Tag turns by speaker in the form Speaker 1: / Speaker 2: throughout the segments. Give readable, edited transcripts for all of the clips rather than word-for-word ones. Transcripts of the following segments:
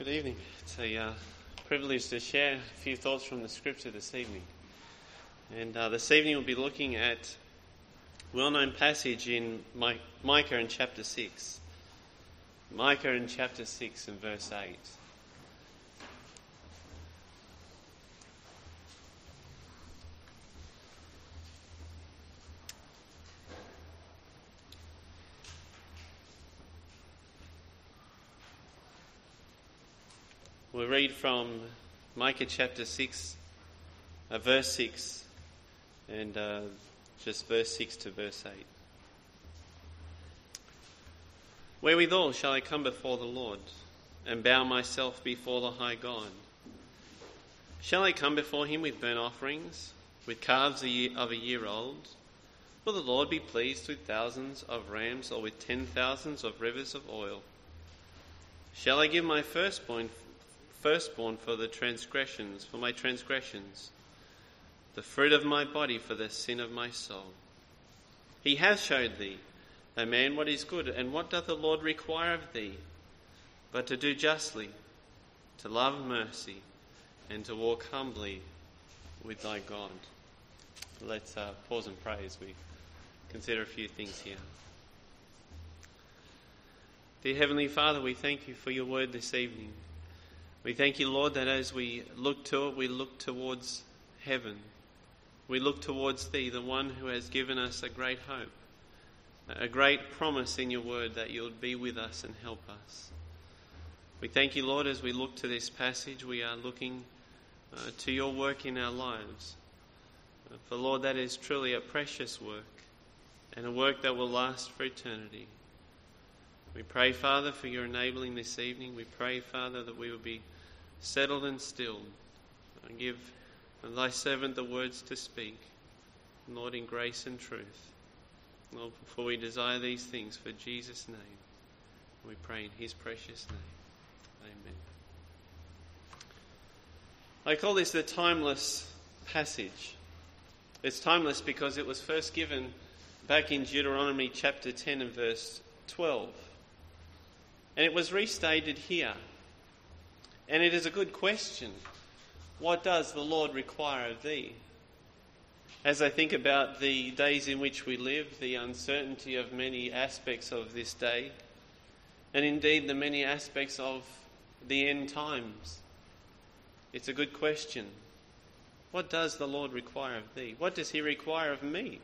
Speaker 1: Good evening. It's a privilege to share a few thoughts from the scripture this evening. And this evening we'll be looking at a well-known passage in Micah in chapter 6. Micah in chapter 6 and verse 8. We'll read from Micah chapter 6, verse 6, and just verse 6 to verse 8. Wherewithal shall I come before the Lord, and bow myself before the high God? Shall I come before him with burnt offerings, with calves of a year old? Will the Lord be pleased with thousands of rams, or with 10,000s of rivers of oil? Shall I give my firstborn for my transgressions, the fruit of my body for the sin of my soul? He hath showed thee, O man, what is good, and what doth the Lord require of thee, but to do justly, to love mercy, and to walk humbly with thy God. Let's pause and pray as we consider a few things here. Dear Heavenly Father, we thank you for your word this evening. We thank you, Lord, that as we look to it, we look towards heaven. We look towards thee, the one who has given us a great hope, a great promise in your word that you'll be with us and help us. We thank you, Lord, as we look to this passage, we are looking to your work in our lives. For, Lord, that is truly a precious work and a work that will last for eternity. We pray, Father, for your enabling this evening. We pray, Father, that we will be settled and still, and give thy servant the words to speak, Lord, in grace and truth. Lord, for we desire these things for Jesus' name. We pray in his precious name. Amen. I call this the timeless passage. It's timeless because it was first given back in Deuteronomy chapter 10 and verse 12. And it was restated here. And it is a good question. What does the Lord require of thee? As I think about the days in which we live, the uncertainty of many aspects of this day, and indeed the many aspects of the end times, it's a good question. What does the Lord require of thee? What does he require of me?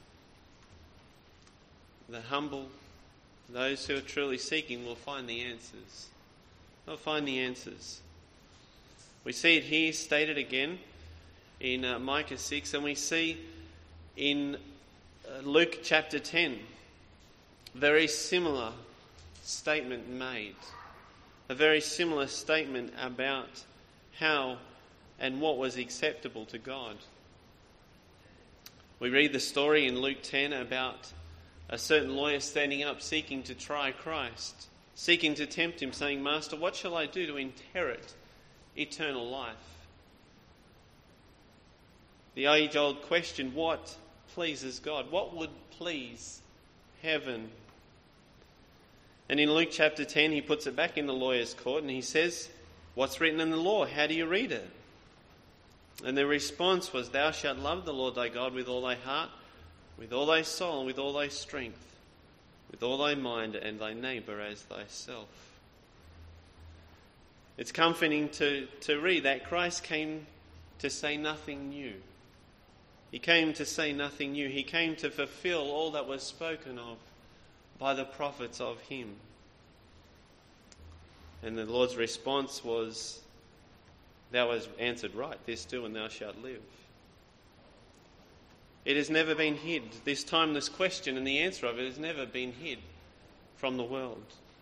Speaker 1: The humble, those who are truly seeking, will find the answers. They'll find the answers. We see it here stated again in Micah 6, and we see in Luke chapter 10 a very similar statement made. A very similar statement about how and what was acceptable to God. We read the story in Luke 10 about a certain lawyer standing up seeking to try Christ, seeking to tempt him, saying, Master, what shall I do to inherit eternal life? The age-old question, what pleases God? What would please heaven? And in Luke chapter 10, he puts it back in the lawyer's court and he says, what's written in the law? How do you read it? And the response was, Thou shalt love the Lord thy God with all thy heart, with all thy soul, and with all thy strength, with all thy mind, and thy neighbour as thyself. It's comforting to read that Christ came to say nothing new. He came to say nothing new. He came to fulfill all that was spoken of by the prophets of him. And the Lord's response was, Thou hast answered right, this do, and thou shalt live. It has never been hid. This timeless question and the answer of it has never been hid from the world.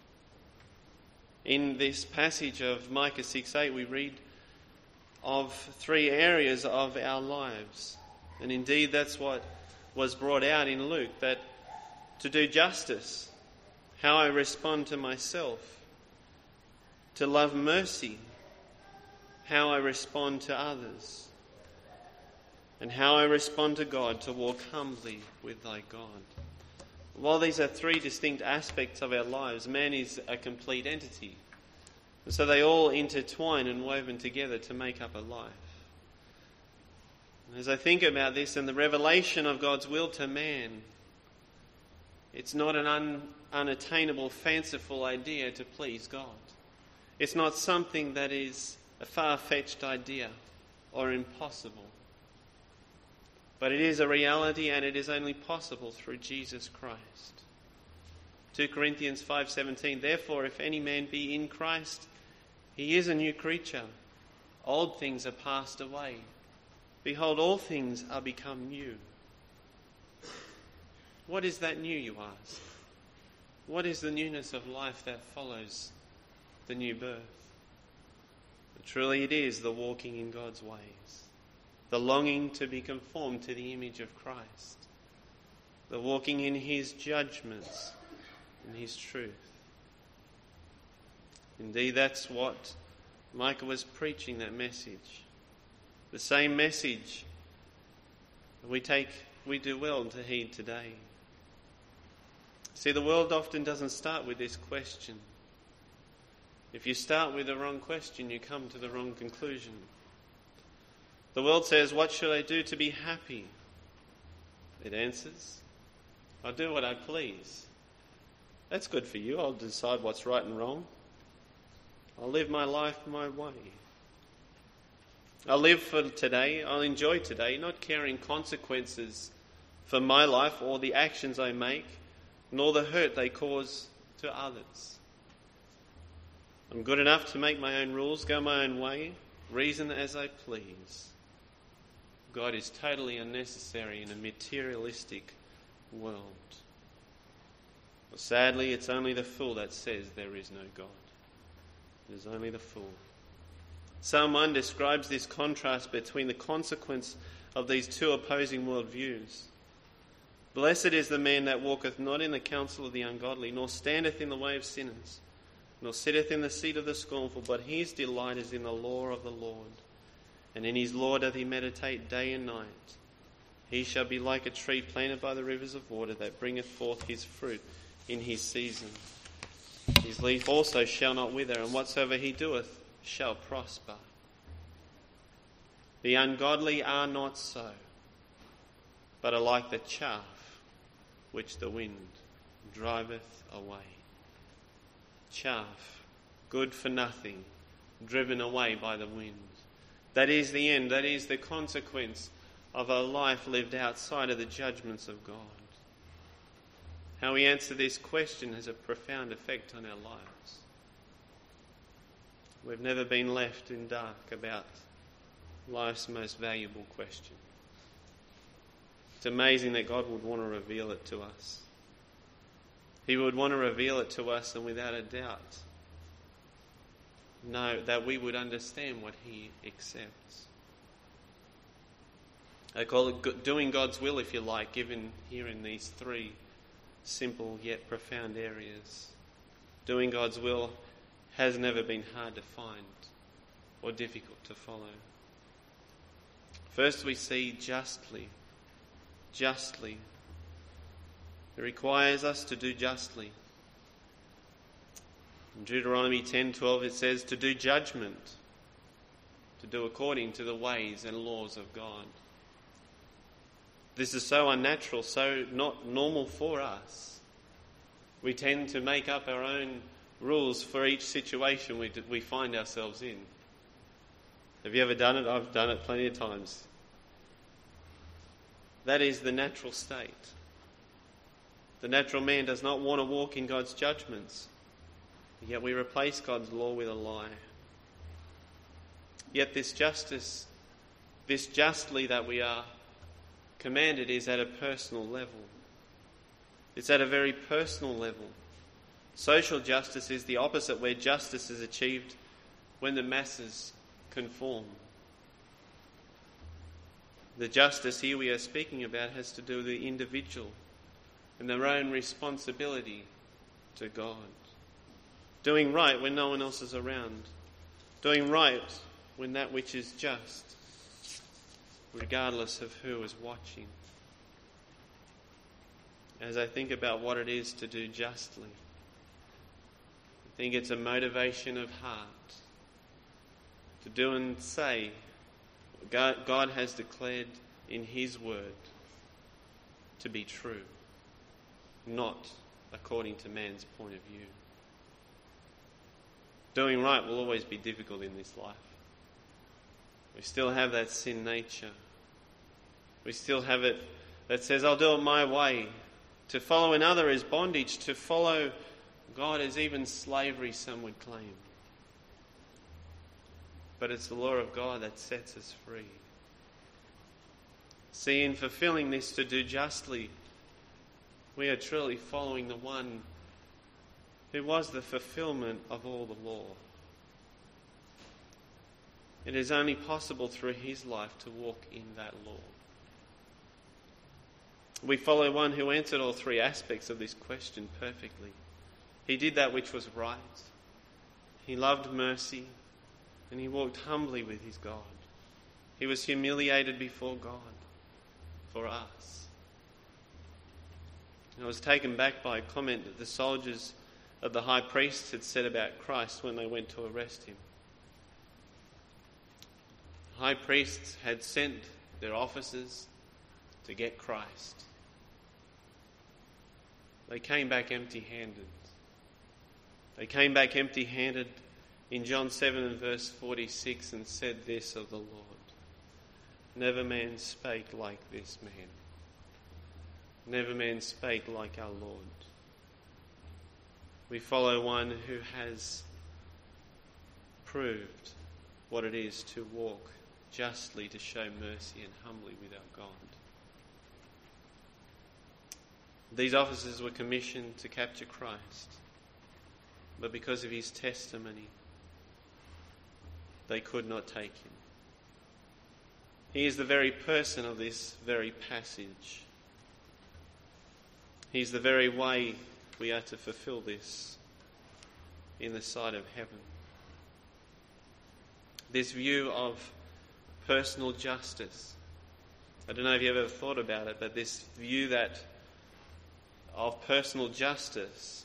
Speaker 1: In this passage of Micah 6:8, we read of three areas of our lives. And indeed that's what was brought out in Luke, that to do justice, how I respond to myself, to love mercy, how I respond to others, and how I respond to God, to walk humbly with thy God. While these are three distinct aspects of our lives, man is a complete entity. And so they all intertwine and woven together to make up a life. And as I think about this and the revelation of God's will to man, it's not an unattainable, fanciful idea to please God. It's not something that is a far-fetched idea or impossible. But it is a reality, and it is only possible through Jesus Christ. 2 Corinthians 5:17, therefore, if any man be in Christ, he is a new creature. Old things are passed away. Behold, all things are become new. What is that new, you ask? What is the newness of life that follows the new birth? But truly it is the walking in God's ways, the longing to be conformed to the image of Christ, the walking in his judgments and his truth. Indeed, that's what Micah was preaching, that message. The same message we do well to heed today. See, the world often doesn't start with this question. If you start with the wrong question, you come to the wrong conclusion. The world says, what should I do to be happy? It answers, I'll do what I please. That's good for you. I'll decide what's right and wrong. I'll live my life my way. I'll live for today. I'll enjoy today, not caring consequences for my life or the actions I make, nor the hurt they cause to others. I'm good enough to make my own rules, go my own way, reason as I please. God is totally unnecessary in a materialistic world. But sadly, it's only the fool that says there is no God. It is only the fool. Psalm 1 describes this contrast between the consequence of these two opposing worldviews. Blessed is the man that walketh not in the counsel of the ungodly, nor standeth in the way of sinners, nor sitteth in the seat of the scornful, but his delight is in the law of the Lord, and in his law doth he meditate day and night. He shall be like a tree planted by the rivers of water, that bringeth forth his fruit in his season. His leaf also shall not wither, and whatsoever he doeth shall prosper. The ungodly are not so, but are like the chaff which the wind driveth away. Chaff, good for nothing, driven away by the wind. That is the end, that is the consequence of a life lived outside of the judgments of God. How we answer this question has a profound effect on our lives. We've never been left in dark about life's most valuable question. It's amazing that God would want to reveal it to us. He would want to reveal it to us, and without a doubt, know that we would understand what he accepts. I call it doing God's will, if you like, given here in these three simple yet profound areas. Doing God's will has never been hard to find or difficult to follow. First we see justly. Justly. It requires us to do justly. In Deuteronomy 10:12 it says to do judgment, to do according to the ways and laws of God. This is so unnatural, so not normal for us. We tend to make up our own rules for each situation we find ourselves in. Have you ever done it? I've done it plenty of times. That is the natural state. The natural man does not want to walk in God's judgments, yet we replace God's law with a lie. Yet this justice, this justly that we are commanded, is at a personal level. It's at a very personal level. Social justice is the opposite, where justice is achieved when the masses conform. The justice here we are speaking about has to do with the individual and their own responsibility to God. Doing right when no one else is around. Doing right when that which is just, regardless of who is watching. As I think about what it is to do justly, I think it's a motivation of heart to do and say what God has declared in His word to be true, not according to man's point of view. Doing right will always be difficult in this life. We still have that sin nature. We still have it that says, I'll do it my way. To follow another is bondage. To follow God is even slavery, some would claim. But it's the law of God that sets us free. See, in fulfilling this to do justly, we are truly following the one who was the fulfillment of all the law. It is only possible through his life to walk in that law. We follow one who answered all three aspects of this question perfectly. He did that which was right. He loved mercy, and he walked humbly with his God. He was humiliated before God for us. I was taken back by a comment that the soldiers of the high priest had said about Christ when they went to arrest him. The high priests had sent their officers to get Christ. They came back empty-handed. They came back empty-handed in John 7 and verse 46 and said this of the Lord: never man spake like this man. Never man spake like our Lord. We follow one who has proved what it is to walk justly, to show mercy and humbly with our God. These officers were commissioned to capture Christ, but because of his testimony, they could not take him. He is the very person of this very passage. He is the very way we are to fulfill this in the sight of heaven. This view of personal justice. I don't know if you've ever thought about it, but this view that of personal justice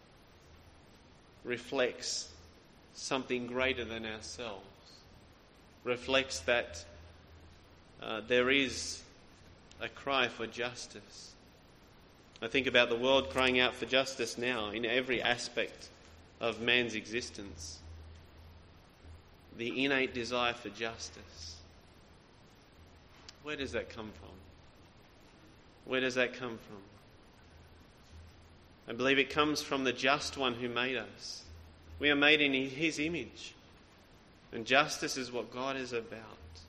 Speaker 1: reflects something greater than ourselves. Reflects that there is a cry for justice. I think about the world crying out for justice now in every aspect of man's existence. The innate desire for justice. Where does that come from? Where does that come from? I believe it comes from the just one who made us. We are made in his image. And justice is what God is about.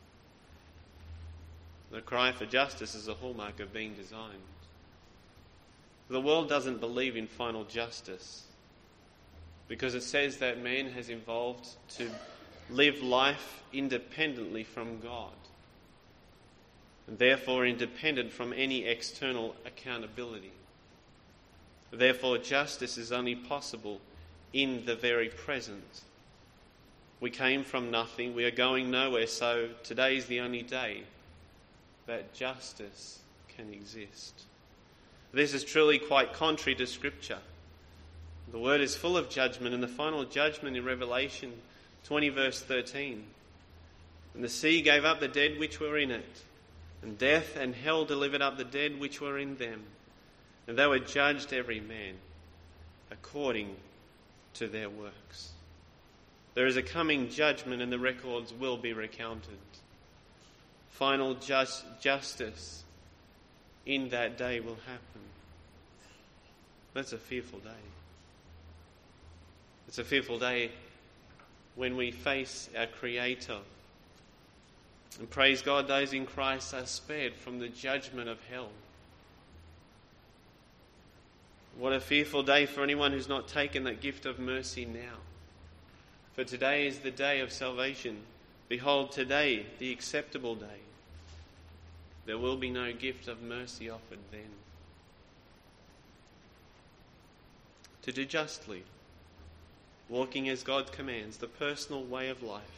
Speaker 1: The cry for justice is a hallmark of being designed. The world doesn't believe in final justice because it says that man has evolved to live life independently from God, and therefore independent from any external accountability. Therefore, justice is only possible in the very present. We came from nothing, we are going nowhere, so today is the only day that justice can exist. This is truly quite contrary to Scripture. The Word is full of judgment, and the final judgment in Revelation 20 verse 13. And the sea gave up the dead which were in it, and death and hell delivered up the dead which were in them. And they were judged every man according to their works. There is a coming judgment, and the records will be recounted. Final justice in that day will happen. That's a fearful day. It's a fearful day when we face our Creator. And praise God, those in Christ are spared from the judgment of hell. What a fearful day for anyone who's not taken that gift of mercy now. For today is the day of salvation. Behold, today, the acceptable day. There will be no gift of mercy offered then. To do justly, walking as God commands, the personal way of life.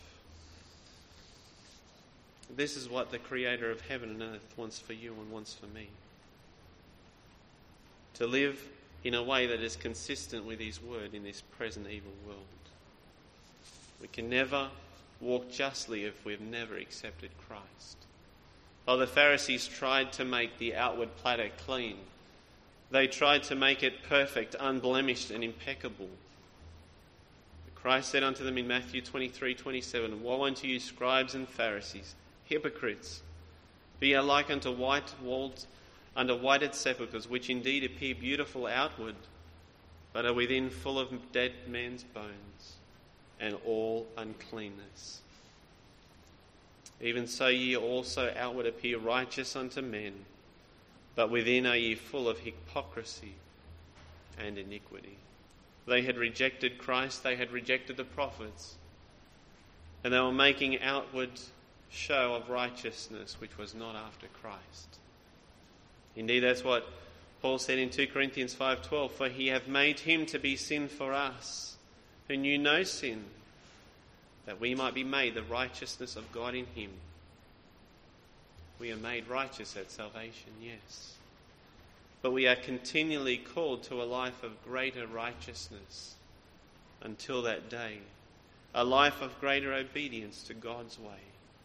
Speaker 1: This is what the Creator of heaven and earth wants for you and wants for me. To live in a way that is consistent with his word in this present evil world. We can never walk justly if we've never accepted Christ. While the Pharisees tried to make the outward platter clean, they tried to make it perfect, unblemished and impeccable. But Christ said unto them in Matthew 23:27, Woe unto you, scribes and Pharisees, hypocrites! For ye are like unto whited sepulchres, which indeed appear beautiful outward, but are within full of dead men's bones, and all uncleanness. Even so ye also outward appear righteous unto men, but within are ye full of hypocrisy and iniquity. They had rejected Christ, they had rejected the prophets, and they were making outward show of righteousness which was not after Christ. Indeed, that's what Paul said in 2 Corinthians 5:12, For he hath made him to be sin for us, who knew no sin, that we might be made the righteousness of God in him. We are made righteous at salvation, yes. But we are continually called to a life of greater righteousness until that day, a life of greater obedience to God's way.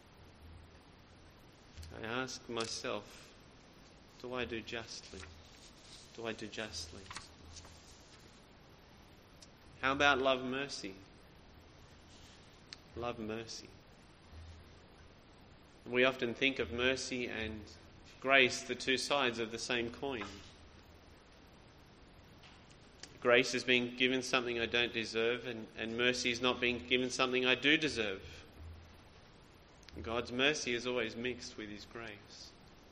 Speaker 1: I ask myself, do I do justly? Do I do justly? How about love mercy? Love mercy. We often think of mercy and grace, the two sides of the same coin. Grace is being given something I don't deserve, and mercy is not being given something I do deserve. God's mercy is always mixed with his grace.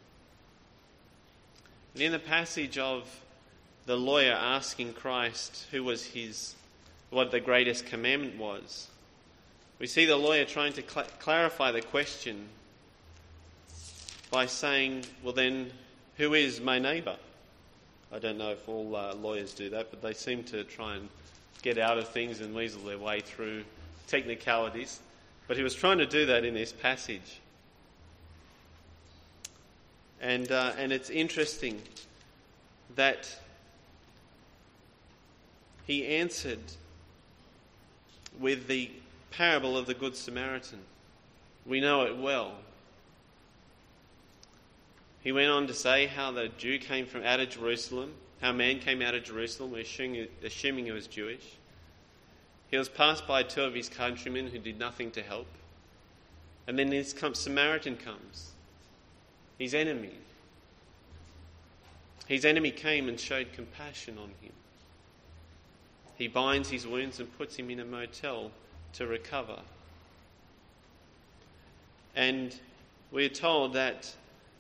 Speaker 1: And in the passage of the lawyer asking Christ what the greatest commandment was, we see the lawyer trying to clarify the question by saying, well then, who is my neighbour? I don't know if all lawyers do that, but they seem to try and get out of things and weasel their way through technicalities. But he was trying to do that in this passage. And it's interesting that he answered with the parable of the Good Samaritan. We know it well. He went on to say how the Jew came out of Jerusalem, how a man came out of Jerusalem, assuming he was Jewish. He was passed by two of his countrymen who did nothing to help. And then this Samaritan comes, his enemy. His enemy came and showed compassion on him. He binds his wounds and puts him in a motel to recover. And we're told that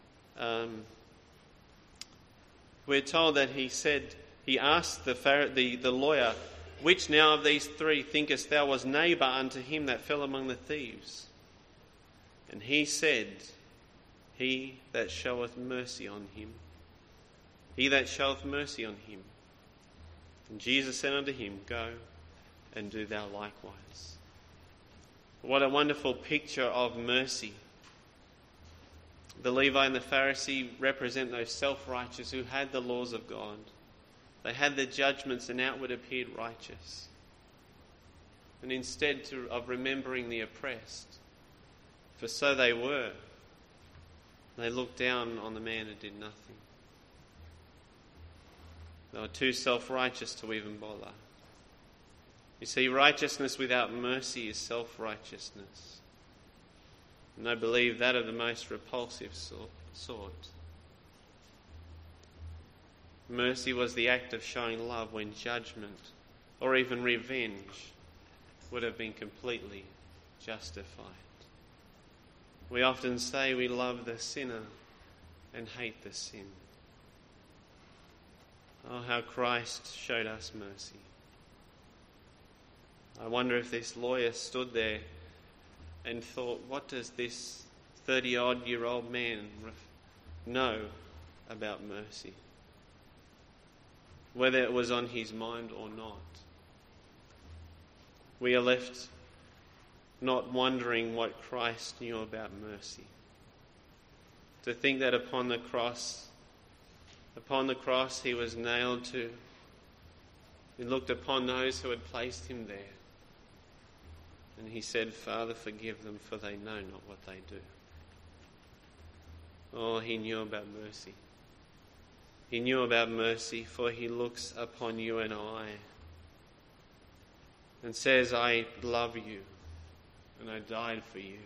Speaker 1: he asked the lawyer, which now of these three thinkest thou was neighbour unto him that fell among the thieves? And he said, he that showeth mercy on him. He that showeth mercy on him. And Jesus said unto him, Go and do thou likewise. What a wonderful picture of mercy. The Levite and the Pharisee represent those self-righteous who had the laws of God. They had the judgments and outward appeared righteous. And instead of remembering the oppressed, for so they were, they looked down on the man who did nothing. They were too self-righteous to even bother. You see, righteousness without mercy is self-righteousness. And I believe that of the most repulsive sort. Mercy was the act of showing love when judgment or even revenge would have been completely justified. We often say we love the sinner and hate the sin. Oh, how Christ showed us mercy. I wonder if this lawyer stood there and thought, what does this 30-odd-year-old man know about mercy? Whether it was on his mind or not. We are left not wondering what Christ knew about mercy. To think that upon the cross he was nailed to He looked upon those who had placed him there. And he said, Father, forgive them, for they know not what they do. Oh, he knew about mercy. He knew about mercy, for he looks upon you and I and says, I love you and I died for you.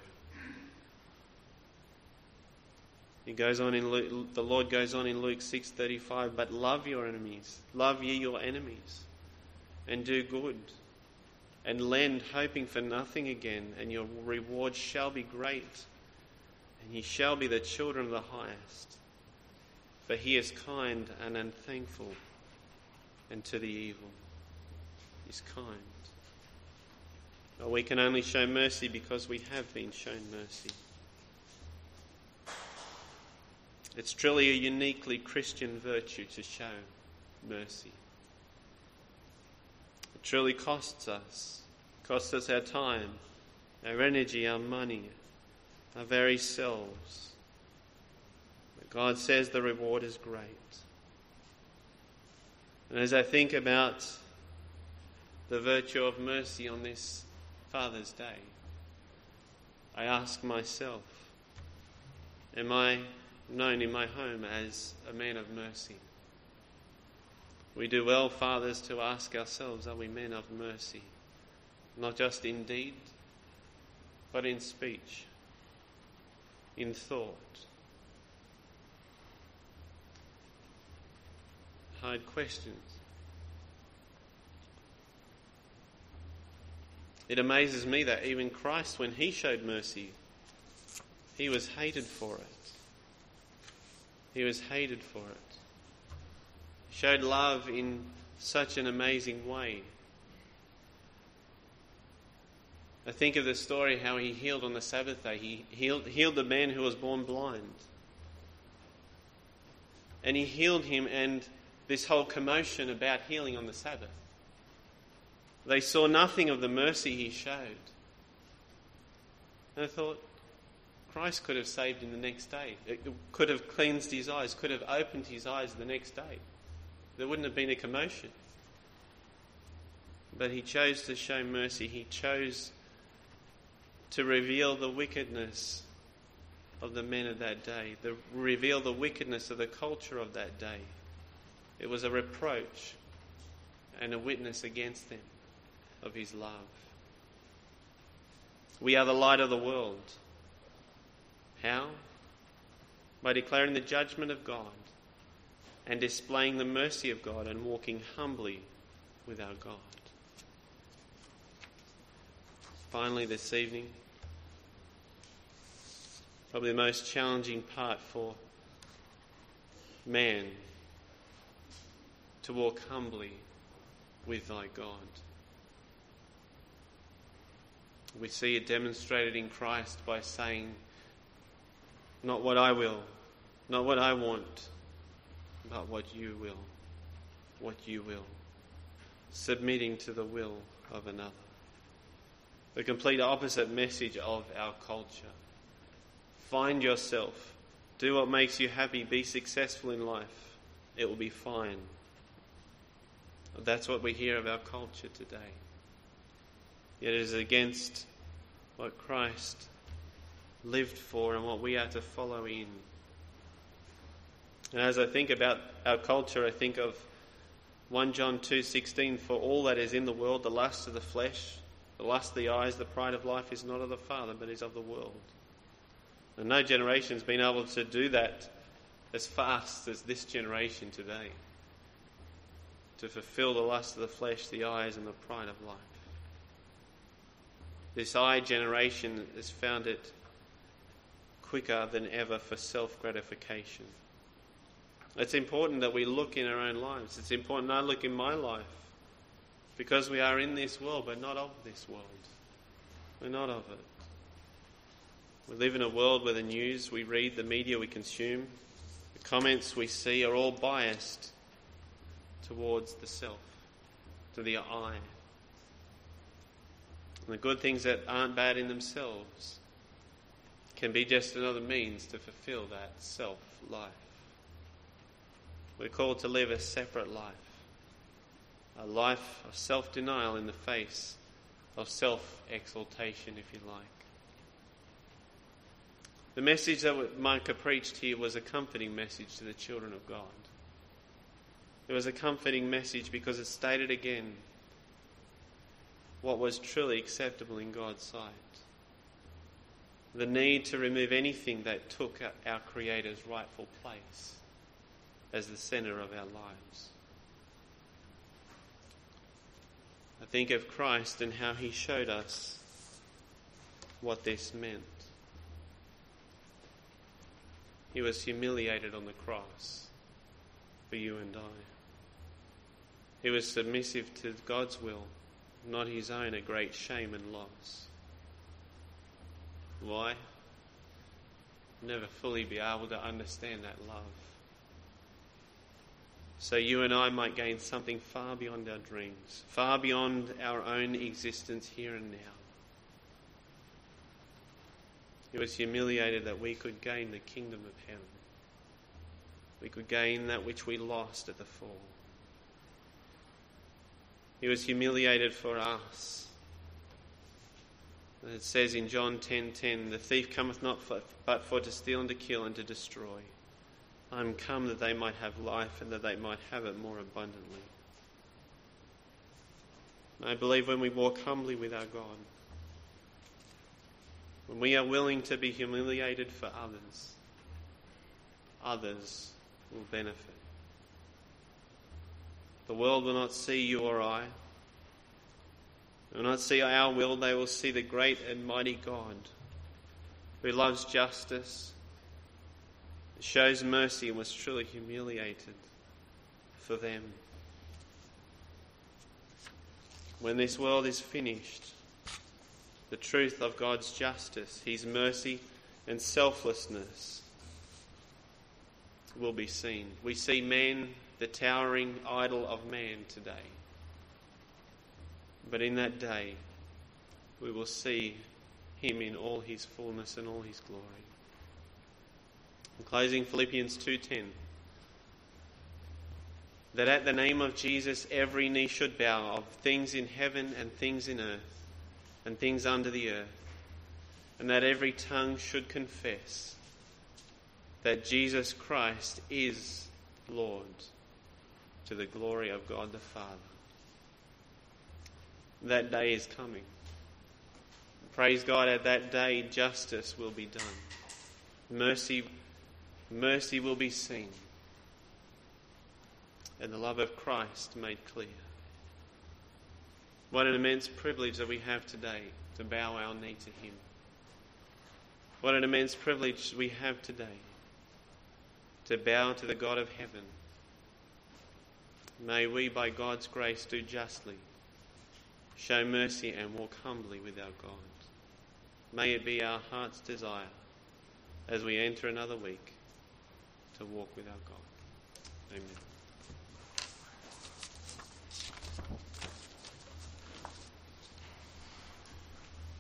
Speaker 1: He goes on in Luke, the Lord goes on in Luke 6:35, but love your enemies, love ye your enemies, and do good, and lend, hoping for nothing again, and your reward shall be great, and ye shall be the children of the highest. For he is kind and unthankful, and to the evil is kind. Oh, we can only show mercy because we have been shown mercy. It's truly a uniquely Christian virtue to show mercy. It truly costs us our time, our energy, our money, our very selves. But God says the reward is great. And as I think about the virtue of mercy on this Father's Day, I ask myself, am I known in my home as a man of mercy? We do well, fathers, to ask ourselves, are we men of mercy? Not just in deed, but in speech, in thought. Hard questions. It amazes me that even Christ, when he showed mercy, he was hated for it. He was hated for it. He showed love in such an amazing way. I think of the story how he healed on the Sabbath day. He healed the man who was born blind. And he healed him, and this whole commotion about healing on the Sabbath. They saw nothing of the mercy he showed. And I thought, Christ could have saved him the next day. It could have cleansed his eyes, could have opened his eyes the next day. There wouldn't have been a commotion. But he chose to show mercy. He chose to reveal the wickedness of the men of that day, to reveal the wickedness of the culture of that day. It was a reproach and a witness against them of his love. We are the light of the world. How? By declaring the judgment of God and displaying the mercy of God and walking humbly with our God. Finally, this evening, probably the most challenging part for man, to walk humbly with thy God. We see it demonstrated in Christ by saying, not what I will, not what I want, but what you will, what you will. Submitting to the will of another. The complete opposite message of our culture. Find yourself. Do what makes you happy. Be successful in life. It will be fine. That's what we hear of our culture today. Yet it is against what Christ lived for and what we are to follow in. And as I think about our culture, I think of 1 John 2:16, for all that is in the world, the lust of the flesh, the lust of the eyes, the pride of life is not of the Father, but is of the world. And no generation has been able to do that as fast as this generation today. To fulfill the lust of the flesh, the eyes, and the pride of life. This eye generation has found it quicker than ever for self-gratification. It's important that we look in our own lives. It's important I look in my life. Because we are in this world, but not of this world. We're not of it. We live in a world where the news we read, the media we consume, the comments we see are all biased towards the self, to the I. And the good things that aren't bad in themselves can be just another means to fulfill that self-life. We're called to live a separate life. a life of self-denial in the face of self-exaltation, if you like. The message that Micah preached here was a comforting message to the children of God. It was a comforting message because it stated again what was truly acceptable in God's sight. The need to remove anything that took our Creator's rightful place as the centre of our lives. I think of Christ and how he showed us what this meant. He was humiliated on the cross for you and I. He was submissive to God's will, not his own, at great shame and loss. Why? Never fully be able to understand that love. So you and I might gain something far beyond our dreams, far beyond our own existence here and now. He was humiliated that we could gain the kingdom of heaven. We could gain that which we lost at the fall. He was humiliated for us. It says in John 10:10, "The thief cometh not but for to steal and to kill and to destroy. I am come that they might have life and that they might have it more abundantly." And I believe when we walk humbly with our God, when we are willing to be humiliated for others, others will benefit. The world will not see you or I. They will not see our will. They will see the great and mighty God who loves justice, shows mercy, and was truly humiliated for them. When this world is finished, the truth of God's justice, his mercy and selflessness will be seen. We see man, the towering idol of man today. But in that day, we will see him in all his fullness and all his glory. In closing, Philippians 2:10. That at the name of Jesus every knee should bow, of things in heaven and things in earth and things under the earth, and that every tongue should confess that Jesus Christ is Lord, to the glory of God the Father. That day is coming. Praise God, at that day justice will be done. Mercy will be seen. And the love of Christ made clear. What an immense privilege that we have today to bow our knee to him. What an immense privilege we have today to bow to the God of heaven. May we, by God's grace, do justly, show mercy and walk humbly with our God. May it be our heart's desire as we enter another week to walk with our God. Amen.